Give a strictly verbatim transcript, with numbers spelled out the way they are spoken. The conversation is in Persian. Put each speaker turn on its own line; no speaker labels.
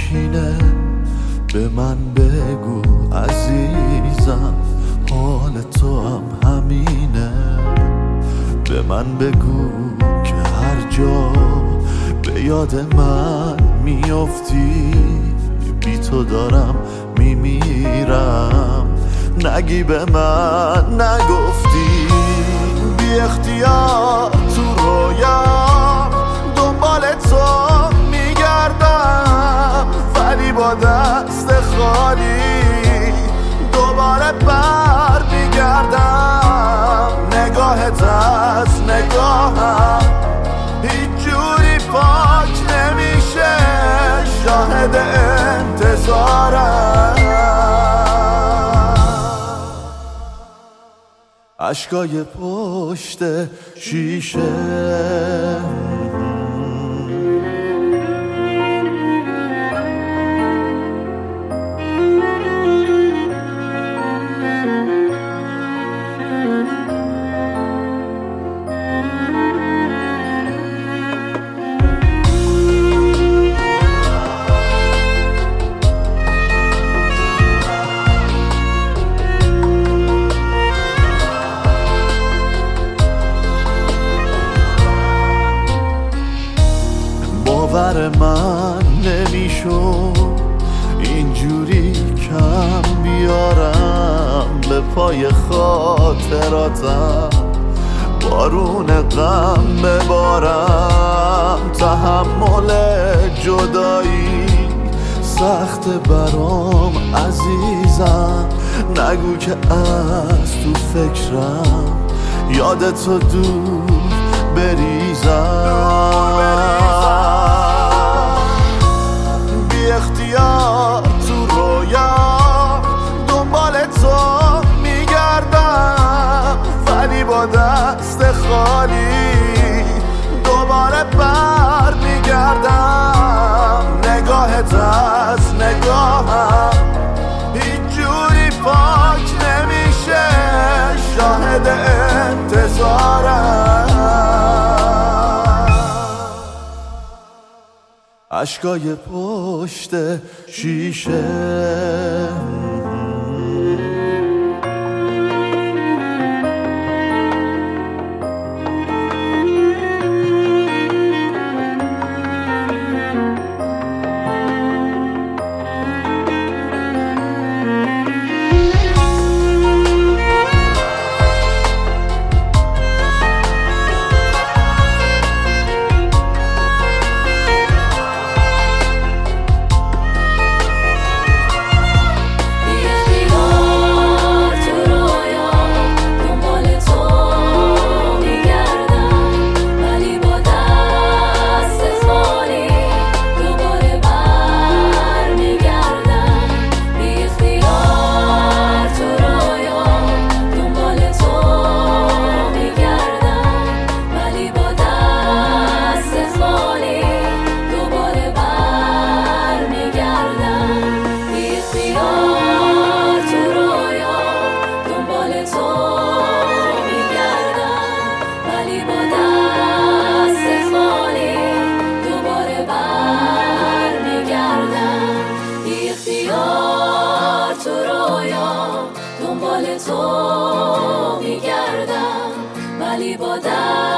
کینه به من بگو عزیزم، حال تو هم همینه. به من بگو که هر جا به یاد من میافتی، بی تو دارم میمیرم. نگی به من نگفتی، بی اختیار تو رویام دنبال تو میگردم، ولی با دست خالی دوباره بر میگردم. نگاهت از نگاهم هیچ جوری پاک نمیشه، شاهد انتظارم. اشکای پشت شیشه باور من نمیشد اینجوری کم بیارم به پای خاطراتم، بارون غم ببارم. تحمل جدایی سخت برام عزیزم، نگو که از تو فکرم یادتو دور بریزم. اختیار تو رویا دنبال تو میگردم، ولی با دست خالی دوباره بر میگردم. نگاهت از نگاهم هیچ جوری پاک نمیشه، شاهد انتظارم. اشکای پشت شیشه
دنبال تو میگردم، ولی با